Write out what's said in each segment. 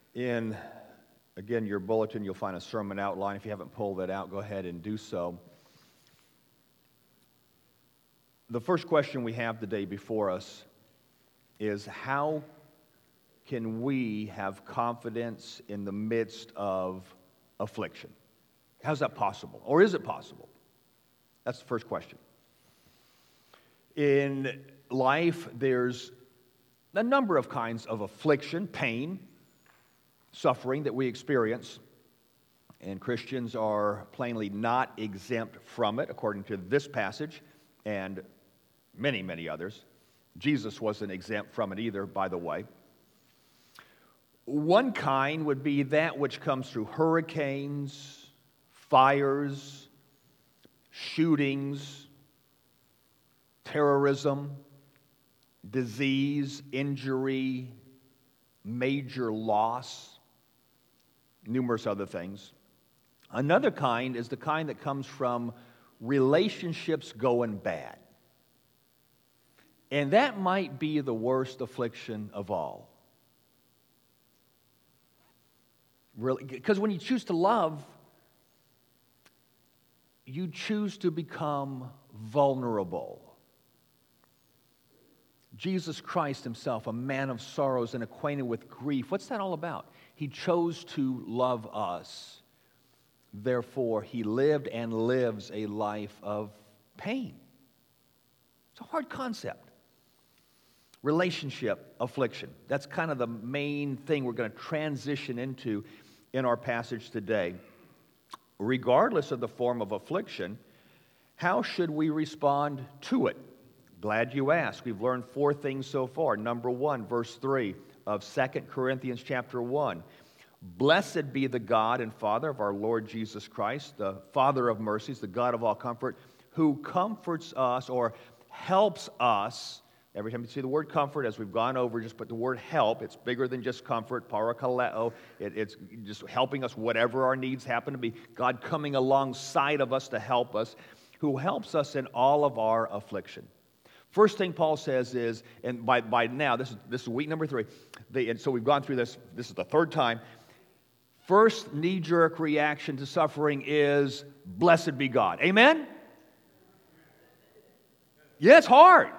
In, again, your bulletin, you'll find a sermon outline. If you haven't pulled that out, go ahead and do so. The first question we have today before us is, how can we have confidence in the midst of affliction? How's that possible? Or is it possible? That's the first question. In life, there's a number of kinds of affliction, pain, suffering that we experience, and Christians are plainly not exempt from it, according to this passage and many, many others. Jesus wasn't exempt from it either, by the way. One kind would be that which comes through hurricanes, fires, shootings, terrorism, disease, injury, major loss, numerous other things. Another kind is the kind that comes from relationships going bad. And that might be the worst affliction of all. Really, because when you choose to love, you choose to become vulnerable. Jesus Christ himself, a man of sorrows and acquainted with grief, what's that all about? He chose to love us. Therefore, he lived and lives a life of pain. It's a hard concept. Relationship affliction. That's kind of the main thing we're going to transition into in our passage today. Regardless of the form of affliction, how should we respond to it? Glad you asked. We've learned 4 things so far. Number 1, verse 3 of 2 Corinthians chapter 1. Blessed be the God and Father of our Lord Jesus Christ, the Father of mercies, the God of all comfort, who comforts us or helps us. Every time you see the word comfort, as we've gone over, just put the word help. It's bigger than just comfort, parakaleo. It's just helping us whatever our needs happen to be. God coming alongside of us to help us, who helps us in all of our affliction. First thing Paul says is, and by now, this is week number 3, and so we've gone through this is the 3rd time. First knee-jerk reaction to suffering is, blessed be God. Amen? Yeah, it's hard.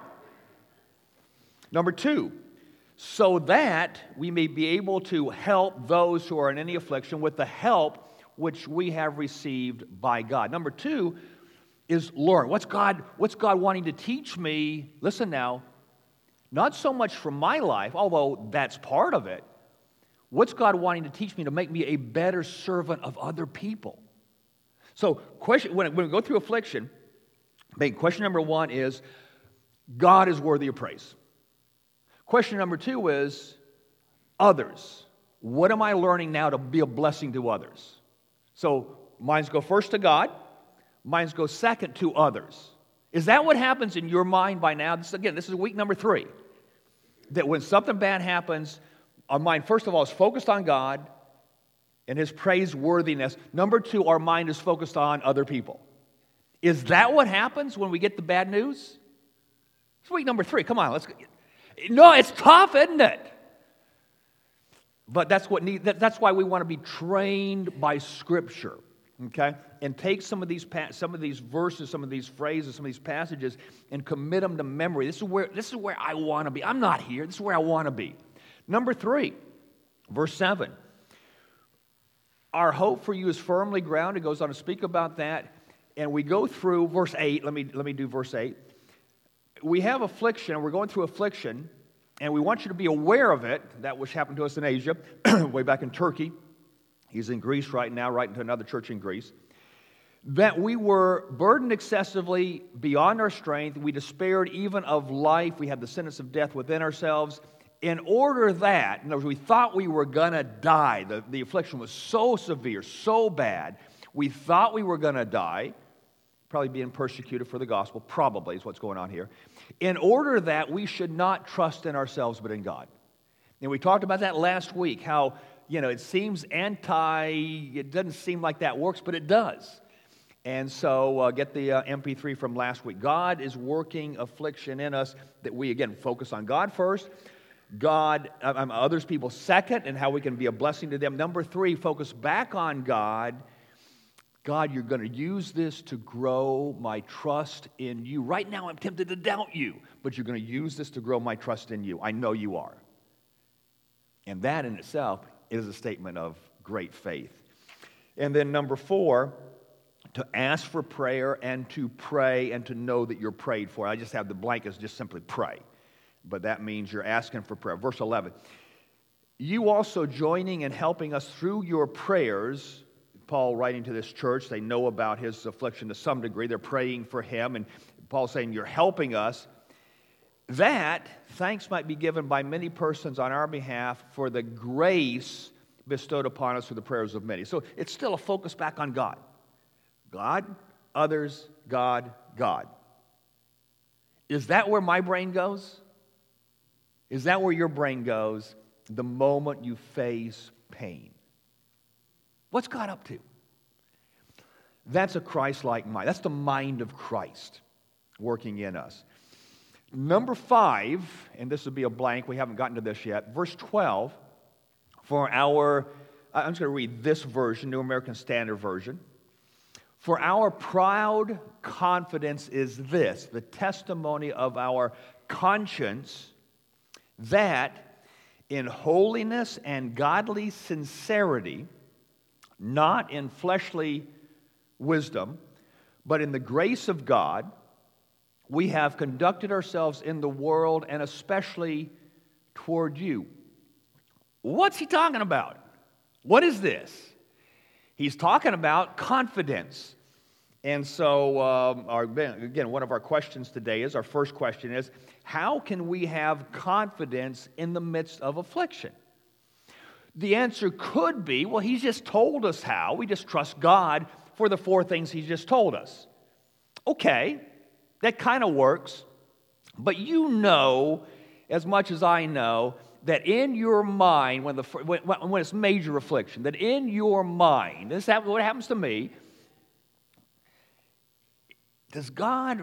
Number 2, so that we may be able to help those who are in any affliction with the help which we have received by God. Number 2 is learn. What's God wanting to teach me? Listen now, not so much from my life, although that's part of it. What's God wanting to teach me to make me a better servant of other people? So, when we go through affliction, question number 1 is, God is worthy of praise. Question number 2 is, others. What am I learning now to be a blessing to others? So, mine go first to God. Mine go second to others. Is that what happens in your mind by now? This is week number 3. That when something bad happens, our mind, first of all, is focused on God and His praiseworthiness. Number 2, our mind is focused on other people. Is that what happens when we get the bad news? It's week number 3. Come on, let's go. No, it's tough, isn't it? But that's why we want to be trained by Scripture, okay? And take some of these verses, some of these phrases, some of these passages, and commit them to memory. This is where I want to be. I'm not here. This is where I want to be. Number 3, verse 7. Our hope for you is firmly grounded. It goes on to speak about that, and we go through verse 8. Let me do verse 8. We have affliction, and we're going through affliction, and we want you to be aware of it, that which happened to us in Asia, way back in Turkey. He's in Greece right now, writing to another church in Greece. That we were burdened excessively beyond our strength. We despaired even of life. We had the sentence of death within ourselves. In order that, in other words, we thought we were going to die. The affliction was so severe, so bad. We thought we were going to die. Probably being persecuted for the gospel, probably is what's going on here. In order that we should not trust in ourselves but in God. And we talked about that last week, how, it seems it doesn't seem like that works, but it does. And so get the MP3 from last week. God is working affliction in us that we, again, focus on God first. others people second, and how we can be a blessing to them. Number 3, focus back on God. God, you're going to use this to grow my trust in you. Right now, I'm tempted to doubt you, but you're going to use this to grow my trust in you. I know you are. And that in itself is a statement of great faith. And then number 4, to ask for prayer and to pray and to know that you're prayed for. I just have the blank as just simply pray. But that means you're asking for prayer. Verse 11, you also joining and helping us through your prayers. Paul writing to this church, they know about his affliction to some degree. They're praying for him, and Paul's saying, you're helping us. That thanks might be given by many persons on our behalf for the grace bestowed upon us through the prayers of many. So it's still a focus back on God. God, others, God, God. Is that where my brain goes? Is that where your brain goes the moment you face pain? What's God up to? That's a Christ-like mind. That's the mind of Christ working in us. Number 5, and this would be a blank, we haven't gotten to this yet, verse 12, for our, I'm just going to read this version, New American Standard Version. For our proud confidence is this, the testimony of our conscience, that in holiness and godly sincerity, not in fleshly wisdom, but in the grace of God, we have conducted ourselves in the world and especially toward you. What's he talking about? What is this? He's talking about confidence. And so, again, one of our questions today is, our first question is, how can we have confidence in the midst of affliction? The answer could be, well, he's just told us how. We just trust God for the 4 things he's just told us. Okay, that kind of works. But you know, as much as I know, that in your mind, when it's major affliction, that in your mind, what happens to me, does God...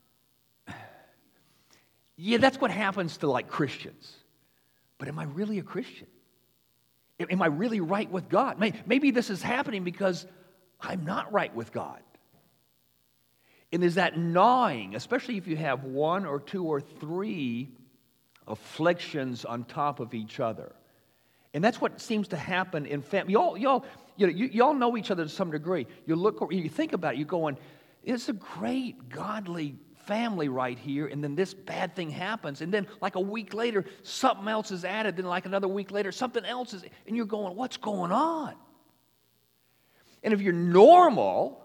Yeah, that's what happens to like Christians. But am I really a Christian? Am I really right with God? Maybe this is happening because I'm not right with God. And there's that gnawing, especially if you have 1 or 2 or 3 afflictions on top of each other. And that's what seems to happen in family. Y'all know each other to some degree. You think about it, you're going, it's a great godly family right here, and then this bad thing happens, and then like a week later, something else is added, then like another week later, something else is, and you're going, what's going on? And if you're normal,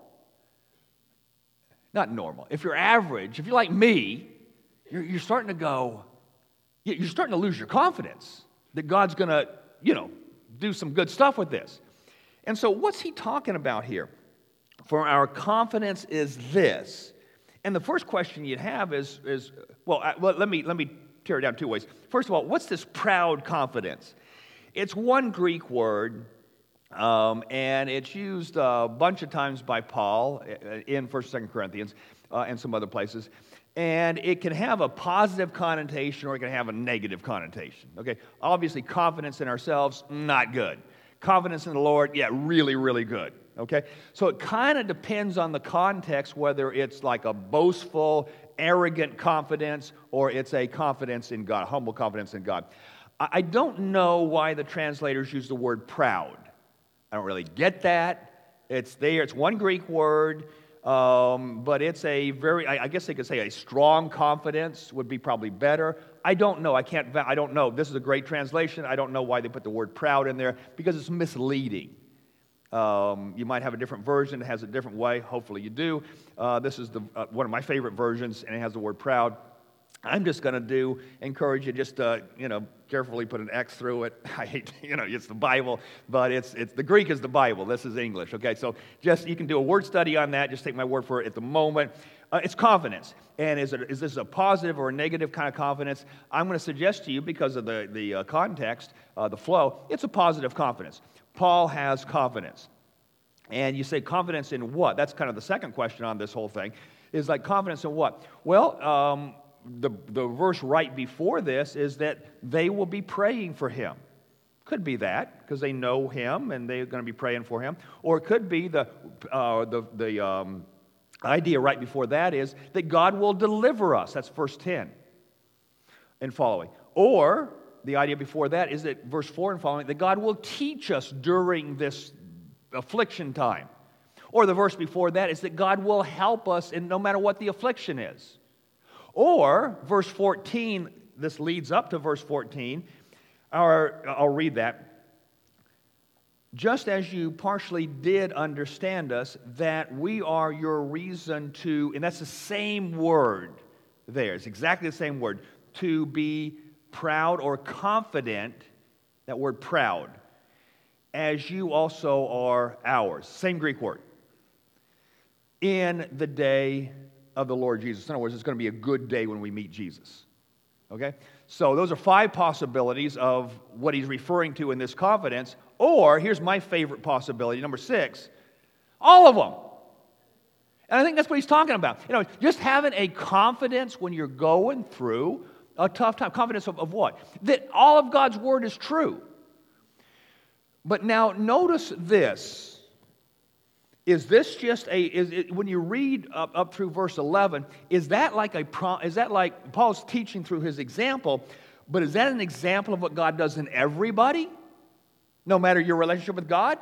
not normal, if you're average, if you're like me, you're starting to go, you're starting to lose your confidence that God's going to, do some good stuff with this. And so what's he talking about here? For our confidence is this. And the first question you'd have is let me tear it down 2 ways. First of all, what's this proud confidence? It's one Greek word, and it's used a bunch of times by Paul in 1st and 2nd Corinthians and some other places. And it can have a positive connotation or it can have a negative connotation. Okay, obviously confidence in ourselves, not good. Confidence in the Lord, yeah, really, really good. Okay, so it kind of depends on the context whether it's like a boastful, arrogant confidence or it's a confidence in God, humble confidence in God. I don't know why the translators use the word proud. I don't really get that. It's there. It's one Greek word, but it's a very, I guess they could say a strong confidence would be probably better. I don't know. I don't know. This is a great translation. I don't know why they put the word proud in there because it's misleading. You might have a different version that has a different way. Hopefully you do. This is one of my favorite versions, and it has the word proud. I'm just going to encourage you just to, carefully put an X through it. I hate, it's the Bible, but it's the Greek is the Bible. This is English, okay? So you can do a word study on that. Just take my word for it at the moment. It's confidence. And is this a positive or a negative kind of confidence? I'm going to suggest to you, because of the context, the flow, it's a positive confidence. Paul has confidence. And you say confidence in what? That's kind of the second question on this whole thing. Is like confidence in what? Well, the verse right before this is that they will be praying for him. Could be that, because they know him and they're going to be praying for him. Or it could be the idea right before that is that God will deliver us. That's verse 10 and following. Or the idea before that is that verse 4 and following, that God will teach us during this affliction time. Or the verse before that is that God will help us in no matter what the affliction is. Or verse 14, this leads up to verse 14, I'll read that. Just as you partially did understand us, that we are your reason to, and that's the same word there. It's exactly the same word. To be proud or confident, that word proud, as you also are ours. Same Greek word. In the day of the Lord Jesus. In other words, it's going to be a good day when we meet Jesus. Okay? So those are 5 possibilities of what he's referring to in this confidence. Or, here's my favorite possibility, number 6, all of them. And I think that's what he's talking about. Just having a confidence when you're going through a tough time. Confidence of what? That all of God's word is true. But now, notice this. Is this just when you read up through verse 11, is that like Paul's teaching through his example, but is that an example of what God does in everybody? No matter your relationship with God?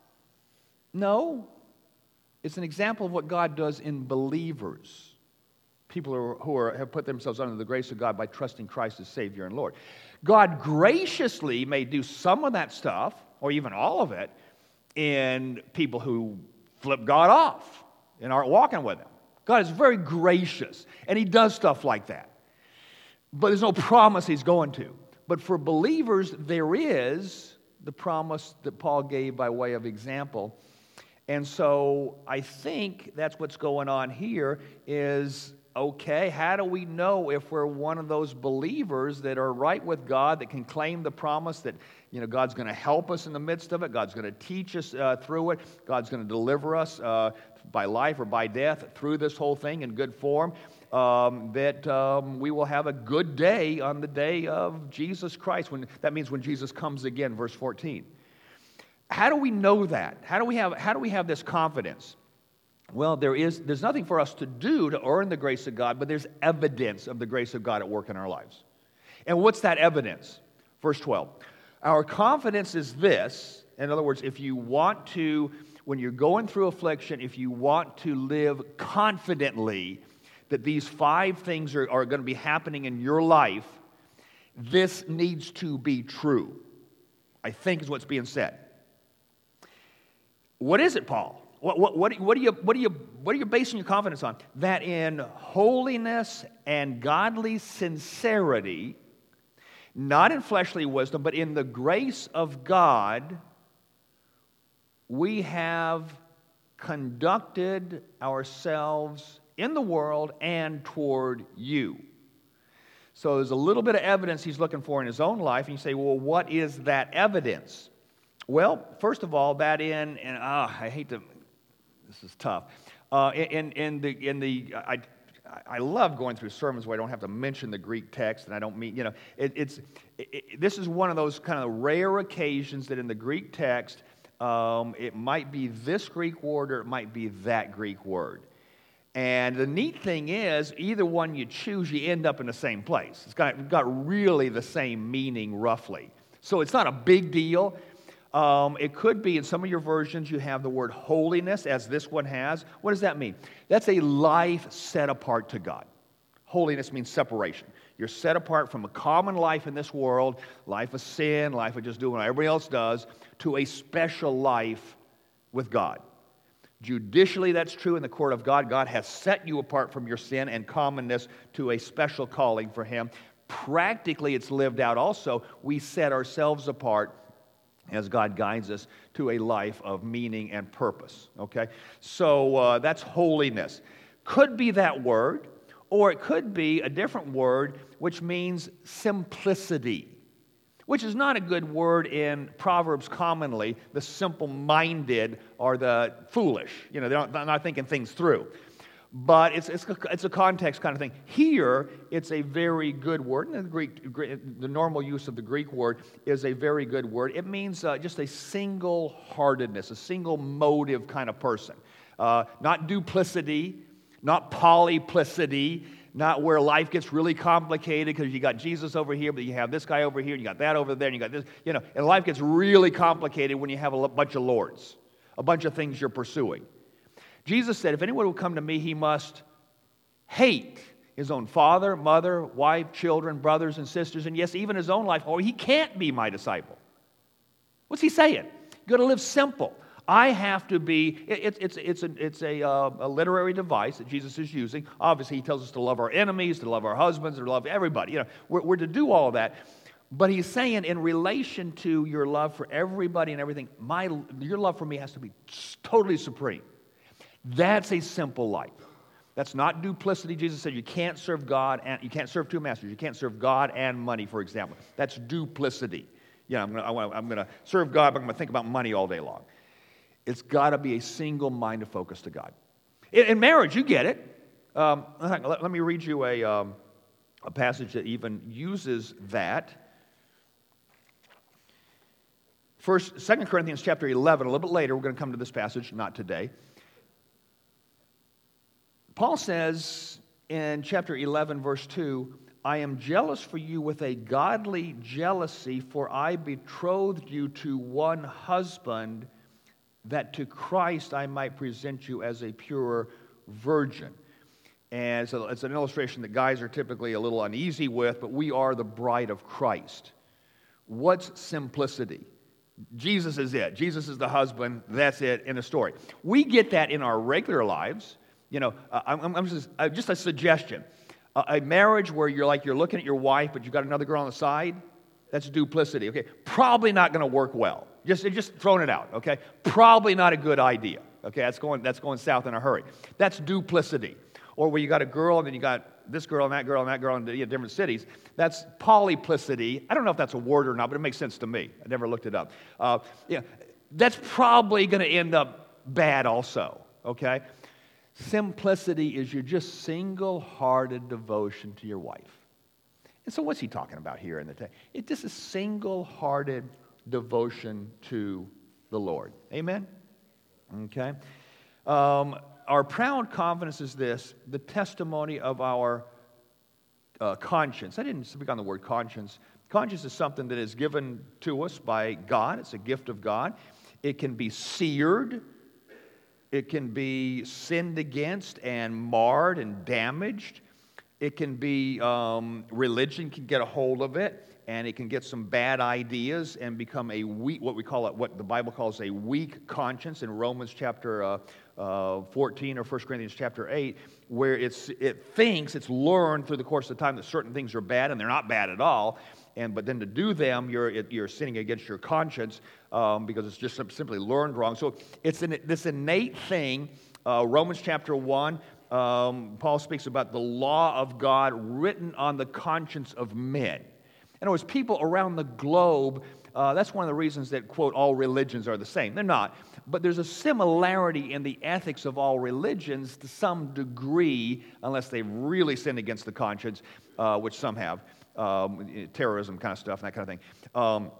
No. It's an example of what God does in believers. People who have put themselves under the grace of God by trusting Christ as Savior and Lord. God graciously may do some of that stuff, or even all of it, in people who flip God off and aren't walking with him. God is very gracious, and he does stuff like that. But there's no promise he's going to. But for believers, there is the promise that Paul gave by way of example. And so I think that's what's going on here is, okay, how do we know if we're one of those believers that are right with God, that can claim the promise that, God's going to help us in the midst of it, God's going to teach us through it, God's going to deliver us by life or by death through this whole thing in good form, that we will have a good day on the day of Jesus Christ. That means when Jesus comes again, verse 14. How do we know that? How do we have this confidence? Well, there's nothing for us to do to earn the grace of God, but there's evidence of the grace of God at work in our lives. And what's that evidence? Verse 12. Our confidence is this. In other words, if you want to, when you're going through affliction, if you want to live confidently that these 5 things are going to be happening in your life, this needs to be true, I think is what's being said. What is it, Paul? What are you basing your confidence on? That in holiness and godly sincerity, not in fleshly wisdom, but in the grace of God, we have conducted ourselves in the world and toward you. So there's a little bit of evidence he's looking for in his own life, and you say, well, what is that evidence? Well, first of all, that I hate to. This is tough. I love going through sermons where I don't have to mention the Greek text, and I don't mean, this is one of those kind of rare occasions that in the Greek text, it might be this Greek word or it might be that Greek word. And the neat thing is, either one you choose, you end up in the same place. It's got really the same meaning, roughly. So it's not a big deal. It could be, in some of your versions, you have the word holiness, as this one has. What does that mean? That's a life set apart to God. Holiness means separation. You're set apart from a common life in this world, life of sin, life of just doing what everybody else does, to a special life with God. Judicially, that's true in the court of God. God has set you apart from your sin and commonness to a special calling for Him. Practically, it's lived out also. We set ourselves apart as God guides us to a life of meaning and purpose. Okay? So that's holiness. Could be that word, or it could be a different word, which means simplicity, which is not a good word in Proverbs commonly. The simple-minded are the foolish. They're not thinking things through. But it's a context kind of thing. Here, it's a very good word. And the normal use of the Greek word is a very good word. It means just a single-heartedness, a single motive kind of person. Not duplicity, not polyplicity, not where life gets really complicated because you got Jesus over here, but you have this guy over here, and you got that over there, and you got this. And life gets really complicated when you have a bunch of lords, a bunch of things you're pursuing. Jesus said, if anyone will come to me, he must hate his own father, mother, wife, children, brothers, and sisters, and yes, even his own life, or he can't be my disciple. What's he saying? You've got to live simple. I have to be, it's a literary device that Jesus is using. Obviously, he tells us to love our enemies, to love our husbands, to love everybody. We're to do all of that. But he's saying in relation to your love for everybody and everything, your love for me has to be totally supreme. That's a simple life. That's not duplicity. Jesus said you can't serve God and you can't serve two masters. You can't serve God and money, for example. That's duplicity. I'm going to serve God, but I'm going to think about money all day long. It's got to be a single-minded focus to God. In marriage, you get it. Let me read you a passage that even uses that. 2 Corinthians chapter 11, a little bit later, we're going to come to this passage, not today. Paul says in chapter 11, verse 2, I am jealous for you with a godly jealousy, for I betrothed you to one husband, that to Christ I might present you as a pure virgin. And so it's an illustration that guys are typically a little uneasy with, but we are the bride of Christ. What's simplicity? Jesus is it. Jesus is the husband. That's it in a story. We get that in our regular lives. I'm just a suggestion. A marriage where you're looking at your wife, but you've got another girl on the side, that's duplicity, okay? Probably not going to work well. Just throwing it out, okay? Probably not a good idea, okay? That's going south in a hurry. That's duplicity. Or where you got a girl, and then you got this girl and that girl and that girl in different cities. That's polyplicity. I don't know if that's a word or not, but it makes sense to me. I never looked it up. That's probably going to end up bad also, okay? Simplicity is your just single-hearted devotion to your wife. And so what's he talking about here in the text? It's just a single-hearted devotion to the Lord. Amen? Okay? Our proud confidence is this, the testimony of our conscience. I didn't speak on the word conscience. Conscience is something that is given to us by God. It's a gift of God. It can be seared. It can be sinned against and marred and damaged. It can be, religion can get a hold of it, and it can get some bad ideas and become a weak, what the Bible calls a weak conscience in Romans chapter 14 or 1 Corinthians chapter 8, where it thinks, it's learned through the course of time that certain things are bad, and they're not bad at all. But then to do them, you're sinning against your conscience because it's just simply learned wrong. So it's this innate thing. Romans chapter 1, Paul speaks about the law of God written on the conscience of men. In other words, people around the globe, that's one of the reasons that, quote, all religions are the same. They're not. But there's a similarity in the ethics of all religions to some degree, unless they've really sinned against the conscience, which some have. Terrorism kind of stuff and that kind of thing.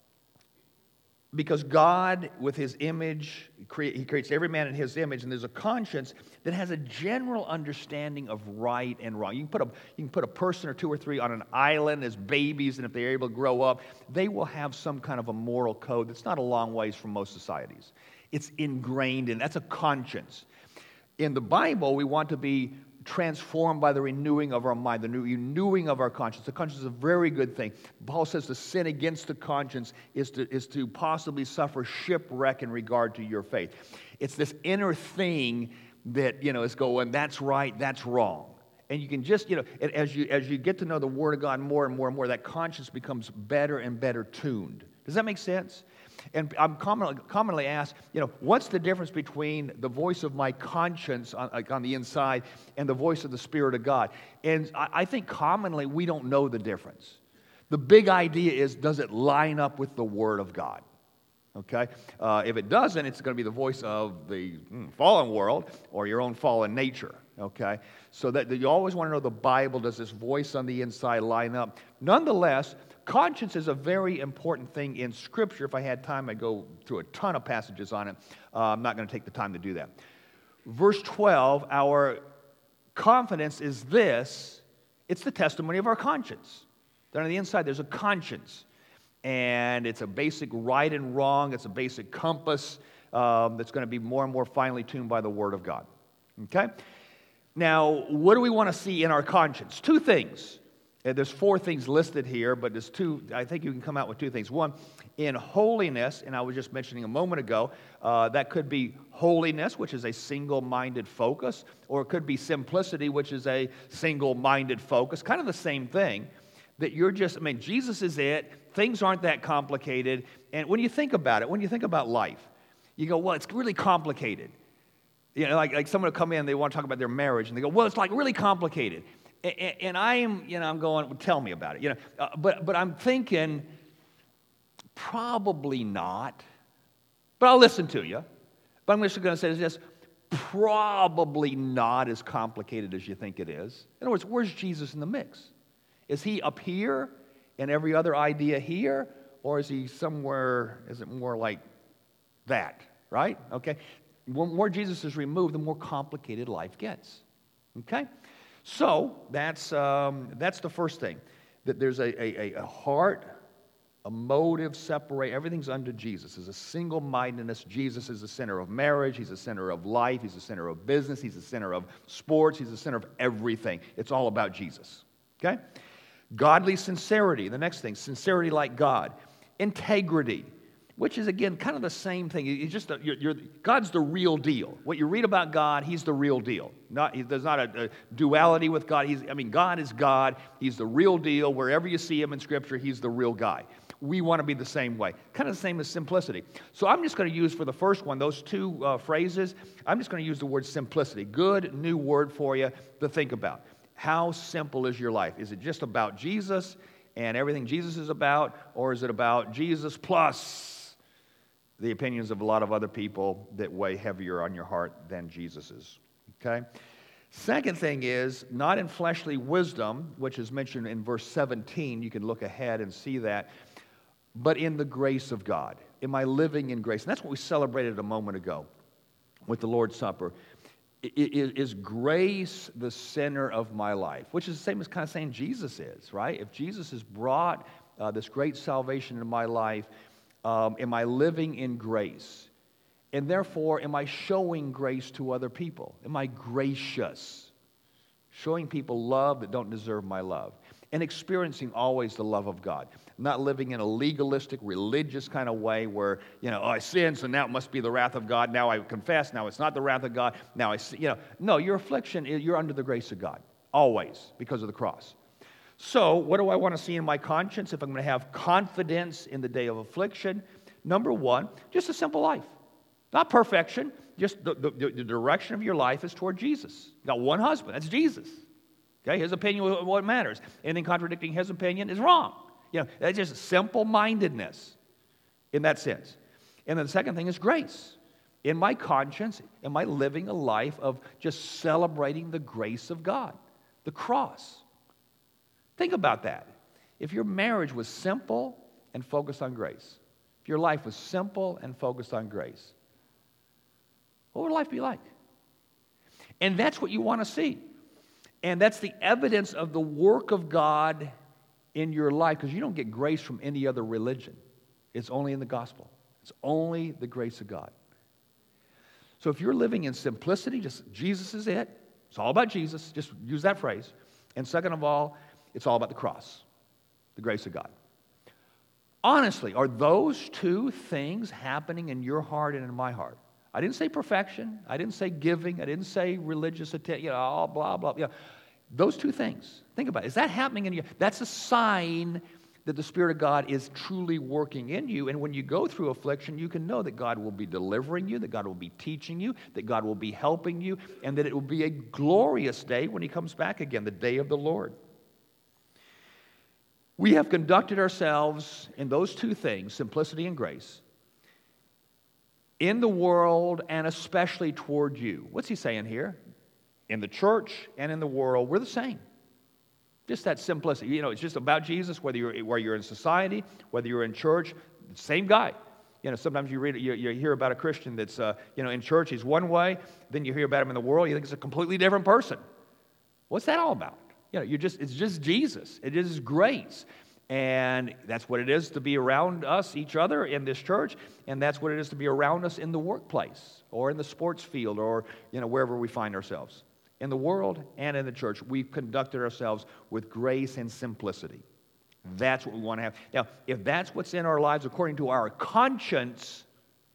Because God, with His image, He creates every man in His image, and there's a conscience that has a general understanding of right and wrong. You can put a person or two or three on an island as babies, and if they're able to grow up, they will have some kind of a moral code that's not a long ways from most societies. It's ingrained in, that's a conscience. In the Bible, we want to be transformed by the renewing of our mind, the renewing of our conscience. The conscience is a very good thing. Paul says to sin against the conscience is to possibly suffer shipwreck in regard to your faith. It's this inner thing that, is going, that's right, that's wrong. And you can just, as you get to know the Word of God more and more and more, that conscience becomes better and better tuned. Does that make sense? And I'm commonly asked, what's the difference between the voice of my conscience on the inside and the voice of the Spirit of God? And I think commonly we don't know the difference. The big idea is, does it line up with the Word of God? Okay? If it doesn't, it's going to be the voice of the fallen world or your own fallen nature. okay? So that you always want to know the Bible, does this voice on the inside line up? Nonetheless, conscience is a very important thing in Scripture. If I had time, I'd go through a ton of passages on it. I'm not going to take the time to do that. Verse 12, our confidence is this: it's the testimony of our conscience. Then on the inside, there's a conscience. And it's a basic right and wrong. It's a basic compass that's going to be more and more finely tuned by the Word of God. Okay? Now, what do we want to see in our conscience? Two things. There's four things listed here, but there's two. I think you can come out with two things. One, in holiness, and I was just mentioning a moment ago, that could be holiness, which is a single-minded focus, or it could be simplicity, which is a single-minded focus. Kind of the same thing. That you're just, Jesus is it. Things aren't that complicated. And when you think about it, when you think about life, you go, well, it's really complicated. You know, like someone will come in, they want to talk about their marriage, and they go, well, it's like really complicated. And I'm going, well, tell me about it. But I'm thinking, probably not. But I'll listen to you. But I'm just going to say this, probably not as complicated as you think it is. In other words, where's Jesus in the mix? Is he up here and every other idea here? Or is he somewhere, is it more like that, right? Okay. The more Jesus is removed, the more complicated life gets. Okay? So that's the first thing. That there's a heart, a motive, separate. Everything's under Jesus. There's a single-mindedness. Jesus is the center of marriage. He's the center of life. He's the center of business. He's the center of sports. He's the center of everything. It's all about Jesus. Okay? Godly sincerity, the next thing, sincerity like God. Integrity, which is, again, kind of the same thing. God's the real deal. What you read about God, He's the real deal. There's not a duality with God. God is God. He's the real deal. Wherever you see Him in Scripture, He's the real guy. We want to be the same way. Kind of the same as simplicity. So I'm just going to use for the first one, those two phrases, I'm just going to use the word simplicity. Good new word for you to think about. How simple is your life? Is it just about Jesus and everything Jesus is about, or is it about Jesus plus the opinions of a lot of other people that weigh heavier on your heart than Jesus's? Okay? Second thing is, not in fleshly wisdom, which is mentioned in verse 17. You can look ahead and see that, but in the grace of God. Am I living in grace? And that's what we celebrated a moment ago with the Lord's Supper. Is grace the center of my life? Which is the same as kind of saying Jesus is, right? If Jesus has brought this great salvation into my life, am I living in grace? And therefore, am I showing grace to other people? Am I gracious? Showing people love that don't deserve my love. And experiencing always the love of God. Not living in a legalistic, religious kind of way where, I sinned, so now it must be the wrath of God. Now I confess, now it's not the wrath of God. Now I see, No, your affliction, you're under the grace of God. Always, because of the cross. So, what do I want to see in my conscience if I'm going to have confidence in the day of affliction? Number one, just a simple life. Not perfection, just the direction of your life is toward Jesus. You got one husband, that's Jesus. Okay, his opinion is what matters. Anything contradicting his opinion is wrong. That's just simple-mindedness in that sense. And then the second thing is grace. In my conscience, am I living a life of just celebrating the grace of God, the cross? Think about that. If your marriage was simple and focused on grace, if your life was simple and focused on grace, what would life be like? And that's what you want to see. And that's the evidence of the work of God in your life, because you don't get grace from any other religion. It's only in the gospel. It's only the grace of God. So if you're living in simplicity, just Jesus is it. It's all about Jesus. Just use that phrase. And second of all, it's all about the cross, the grace of God. Honestly, are those two things happening in your heart and in my heart? I didn't say perfection. I didn't say giving. I didn't say religious attention, all blah, blah. Those two things. Think about it. Is that happening in you? That's a sign that the Spirit of God is truly working in you. And when you go through affliction, you can know that God will be delivering you, that God will be teaching you, that God will be helping you, and that it will be a glorious day when He comes back again, the day of the Lord. We have conducted ourselves in those two things, simplicity and grace, in the world and especially toward you. What's he saying here? in the church and in the world, we're the same. Just that simplicity. It's just about Jesus, whether you're in society, whether you're in church, same guy. Sometimes you hear about a Christian that's, in church, he's one way. Then you hear about him in the world, you think it's a completely different person. What's that all about? It's just Jesus. It is grace. And that's what it is to be around us, each other in this church. And that's what it is to be around us in the workplace or in the sports field or, wherever we find ourselves. In the world and in the church, we've conducted ourselves with grace and simplicity. That's what we want to have. Now, if that's what's in our lives according to our conscience,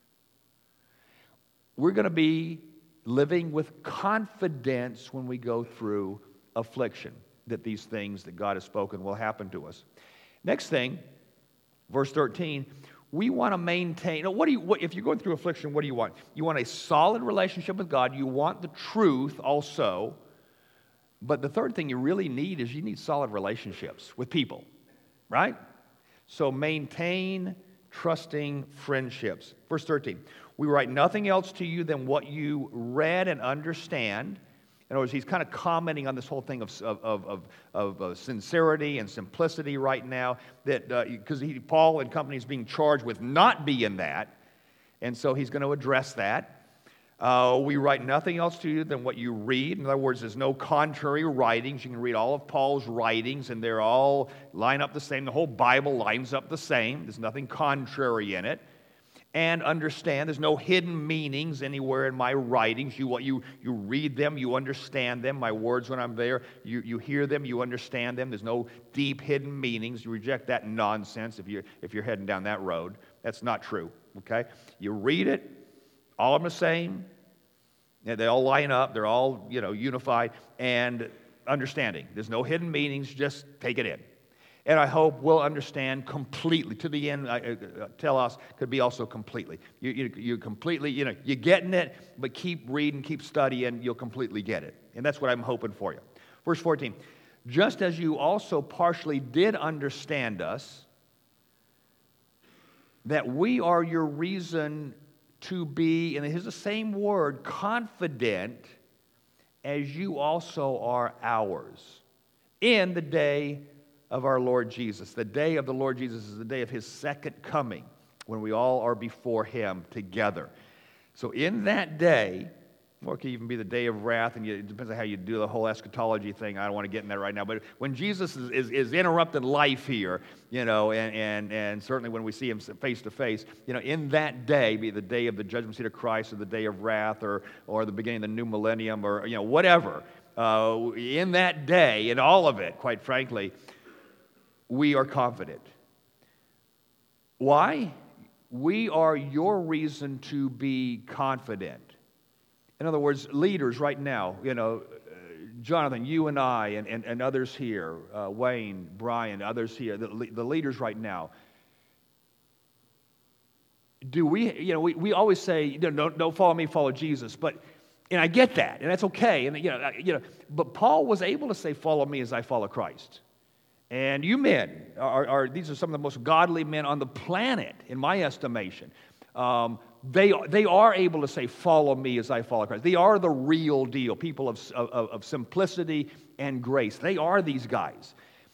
we're going to be living with confidence when we go through affliction, that these things that God has spoken will happen to us. Next thing, verse 13, we want to maintain. If you're going through affliction, what do you want? You want a solid relationship with God. You want the truth also. But the third thing you really need is you need solid relationships with people, right? So maintain trusting friendships. Verse 13, we write nothing else to you than what you read and understand. In other words, he's kind of commenting on this whole thing of sincerity and simplicity right now, that because Paul and company is being charged with not being that, and so he's going to address that. We write nothing else to you than what you read. In other words, there's no contrary writings. You can read all of Paul's writings, and they're all line up the same. The whole Bible lines up the same. There's nothing contrary in it. And understand, there's no hidden meanings anywhere in my writings. You read them, you understand them. My words when I'm there, you hear them, you understand them. There's no deep hidden meanings. You reject that nonsense if you're heading down that road. That's not true, okay? You read it, all of them the same. They all line up. They're all, unified. And understanding. There's no hidden meanings. Just take it in. And I hope we'll understand completely. To the end, tell us, could be also completely. You completely, you're getting it, but keep reading, keep studying, you'll completely get it. And that's what I'm hoping for you. Verse 14, just as you also partially did understand us, that we are your reason to be, and here's the same word, confident, as you also are ours, in the day of our Lord Jesus. The day of the Lord Jesus is the day of his second coming, when we all are before him together. So in that day, or it could even be the day of wrath, and it depends on how you do the whole eschatology thing. I don't want to get in that right now. But when Jesus is interrupting life here, and certainly when we see him face to face, in that day, be the day of the judgment seat of Christ, or the day of wrath, or the beginning of the new millennium, or whatever. In that day, in all of it, quite frankly, we are confident. Why? We are your reason to be confident. In other words, leaders right now, Jonathan, you and I, and others here, Wayne, Brian, others here, the leaders right now. Do we always say, don't follow me, follow Jesus. And I get that, and that's okay. And but Paul was able to say, follow me as I follow Christ. And you men these are some of the most godly men on the planet, in my estimation. They are able to say, follow me as I follow Christ. They are the real deal, people of simplicity and grace. They are these guys.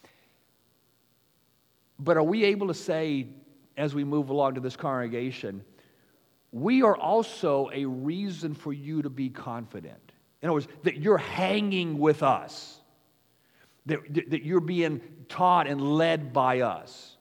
But are we able to say, as we move along to this congregation, we are also a reason for you to be confident? In other words, that you're hanging with us. That you're being taught and led by us.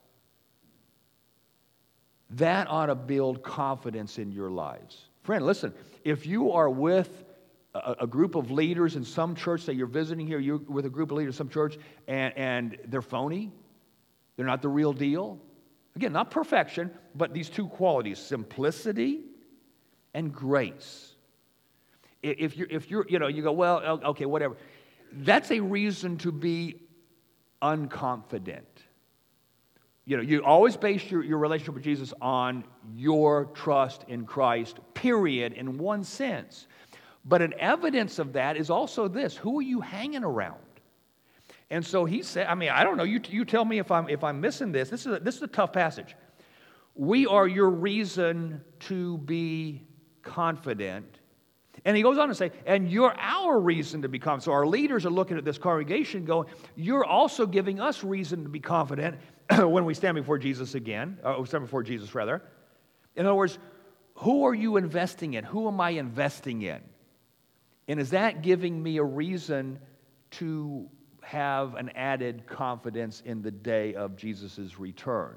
That ought to build confidence in your lives. Friend, listen, if you are with a group of leaders in some church that you're visiting here, you're with a group of leaders in some church, and they're phony, they're not the real deal. Again, not perfection, but these two qualities, simplicity and grace. If you're you go, well, okay, whatever. That's a reason to be unconfident. You always base your relationship with Jesus on your trust in Christ, period, in one sense. But an evidence of that is also this: who are you hanging around? And so he said, I don't know, you tell me if I'm missing this. This is a tough passage. We are your reason to be confident And he goes on to say, and you're our reason to be confident. So our leaders are looking at this congregation going, you're also giving us reason to be confident when we stand before Jesus again, or stand before Jesus rather. In other words, who are you investing in? Who am I investing in? And is that giving me a reason to have an added confidence in the day of Jesus' return?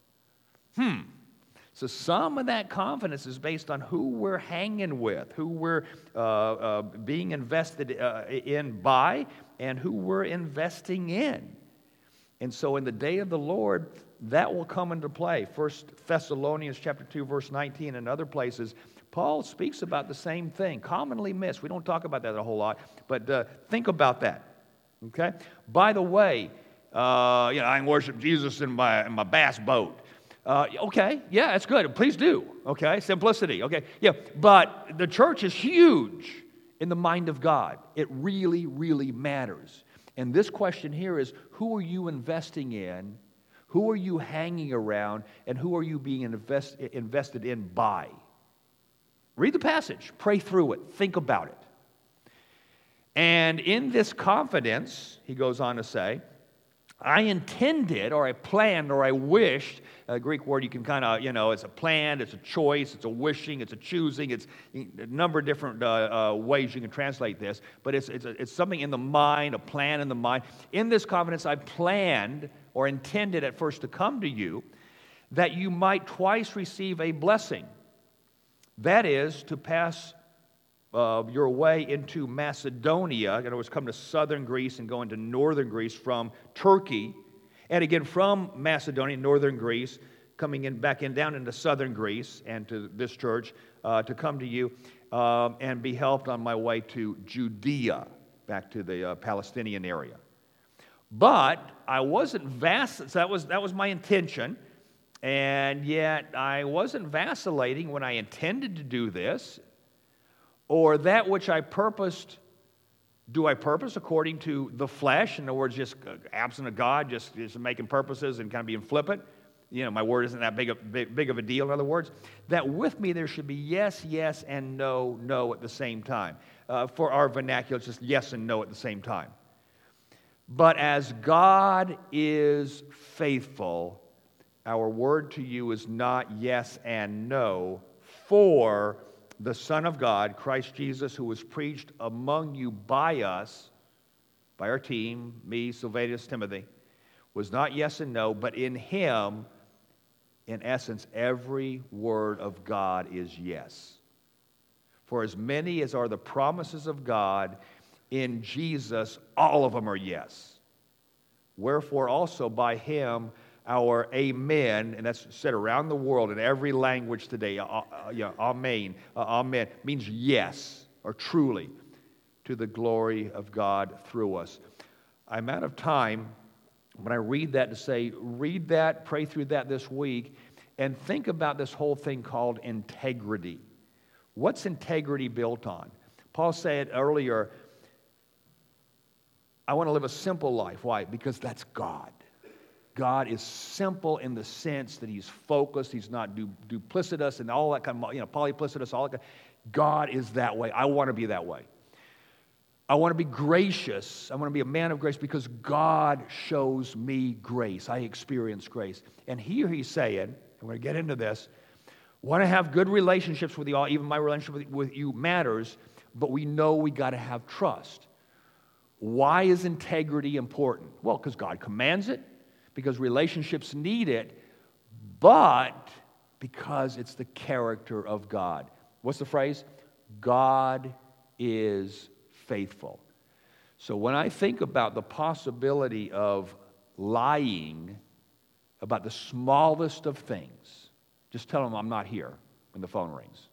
So some of that confidence is based on who we're hanging with, who we're being invested in by, and who we're investing in. And so in the day of the Lord, that will come into play. 1 Thessalonians chapter 2, verse 19, and other places, Paul speaks about the same thing, commonly missed. We don't talk about that a whole lot, but think about that. Okay? By the way, I can worship Jesus in my bass boat. Okay, yeah, that's good. Please do. Okay, simplicity. Okay, yeah, but the church is huge in the mind of God. It really, really matters. And this question here is, who are you investing in? Who are you hanging around? And who are you being invested in by? Read the passage. Pray through it. Think about it. And in this confidence, he goes on to say, I intended, or I planned, or I wished. A Greek word you can kind of, it's a plan, it's a choice, it's a wishing, it's a choosing. It's a number of different ways you can translate this. But it's something in the mind, a plan in the mind. In this confidence, I planned, or intended at first to come to you, that you might twice receive a blessing. That is, to pass your way into Macedonia. In other words, come to southern Greece and go into northern Greece from Turkey. And again, from Macedonia, northern Greece, coming in back in down into southern Greece and to this church, to come to you and be helped on my way to Judea, back to the Palestinian area. But I wasn't that was my intention, and yet I wasn't vacillating when I intended to do this. Or that which I purposed, do I purpose according to the flesh? In other words, just absent of God, just making purposes and kind of being flippant. My word isn't that big of a deal, in other words. That with me there should be yes, yes, and no, no at the same time. For our vernacular, it's just yes and no at the same time. But as God is faithful, our word to you is not yes and no, for the Son of God, Christ Jesus, who was preached among you by us, by our team, me, Sylvanus, Timothy, was not yes and no, but in him, in essence, every word of God is yes. For as many as are the promises of God in Jesus, all of them are yes. Wherefore also by him our amen, and that's said around the world in every language today, amen, amen, means yes, or truly, to the glory of God through us. I'm out of time. When I read that to say, read that, pray through that this week, and think about this whole thing called integrity. What's integrity built on? Paul said earlier, I want to live a simple life. Why? Because that's God. God is simple in the sense that he's focused, he's not duplicitous and all that kind of, polyplicitous, all that kind of. God is that way. I want to be that way. I want to be gracious. I want to be a man of grace because God shows me grace. I experience grace. And here he's saying, I'm going to get into this, want to have good relationships with you all, even my relationship with you matters, but we know we got to have trust. Why is integrity important? Well, because God commands it, because relationships need it, but because it's the character of God. What's the phrase? God is faithful. So when I think about the possibility of lying about the smallest of things, just tell them I'm not here when the phone rings.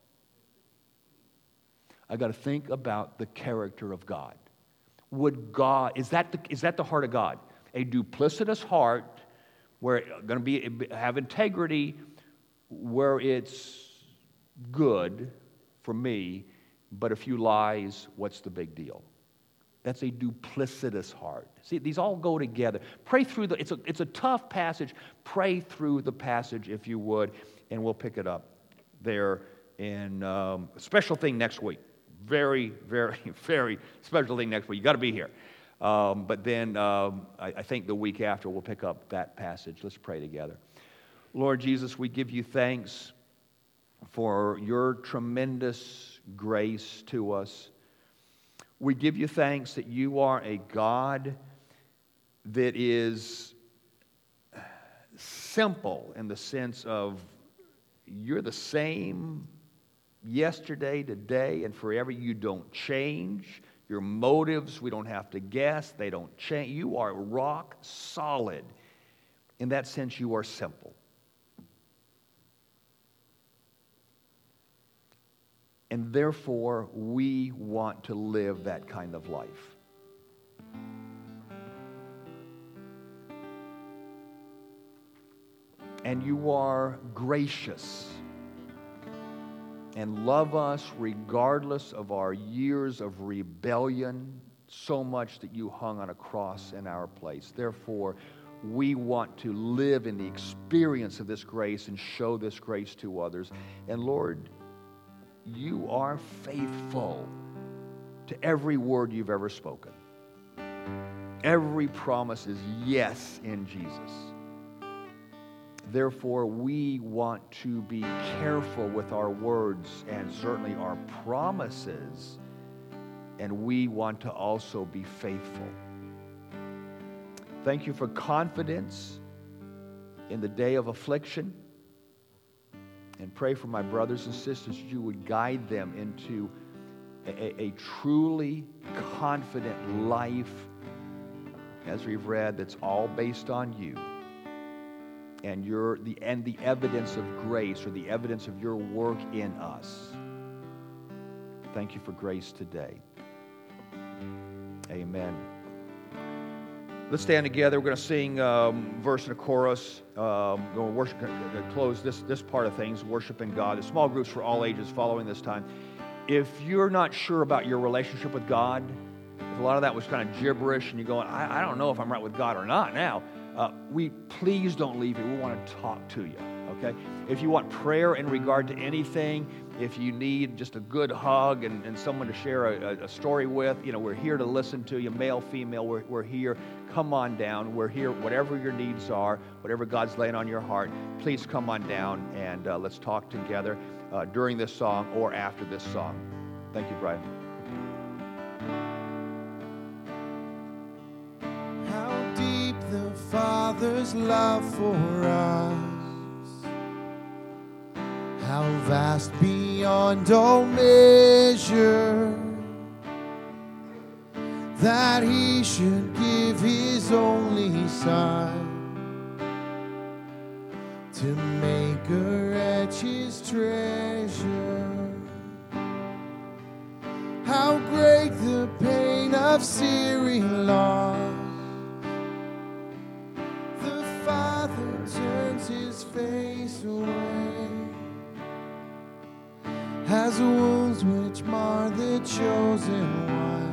I got to think about the character of God. Would God, is that the heart of God? A duplicitous heart where it's going to have integrity, where it's good for me, but a few lies, what's the big deal? That's a duplicitous heart. See, these all go together. Pray through it's a tough passage. Pray through the passage if you would, and we'll pick it up there in a special thing next week. very, very, very special thing next week. You got to be here. But then I think the week after we'll pick up that passage. Let's pray together. Lord Jesus, we give you thanks for your tremendous grace to us. We give you thanks that you are a God that is simple in the sense of you're the same yesterday, today, and forever. You don't change. Your motives, we don't have to guess. They don't change. You are rock solid. In that sense, you are simple. And therefore, we want to live that kind of life. And you are gracious and love us regardless of our years of rebellion, so much that you hung on a cross in our place. Therefore, we want to live in the experience of this grace and show this grace to others. And Lord, you are faithful to every word you've ever spoken. Every promise is yes in Jesus. Therefore, we want to be careful with our words and certainly our promises, and we want to also be faithful. Thank you for confidence in the day of affliction. And pray for my brothers and sisters, you would guide them into a truly confident life, as we've read, that's all based on you and the evidence of grace, or the evidence of your work in us. Thank you for grace today. Amen. Let's stand together. We're going to sing verse and a chorus. We're going to close this part of things, worshiping God. The small groups for all ages following this time. If you're not sure about your relationship with God, if a lot of that was kind of gibberish and you're going, I don't know if I'm right with God or not now, please don't leave here. We want to talk to you, okay? If you want prayer in regard to anything, if you need just a good hug and someone to share a story with, we're here to listen to you, male, female, we're here. Come on down. We're here, whatever your needs are, whatever God's laying on your heart, please come on down and let's talk together during this song or after this song. Thank you, Brian. How deep the Father's love for us, how vast beyond all measure, that he should give his only Son to make a wretch his treasure. How great the pain of searing loss, the Father turns his face away, has wounds which mar the chosen one,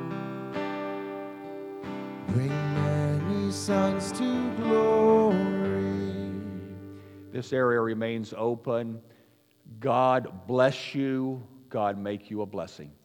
bring many sons to glory. This area remains open. God bless you. God make you a blessing.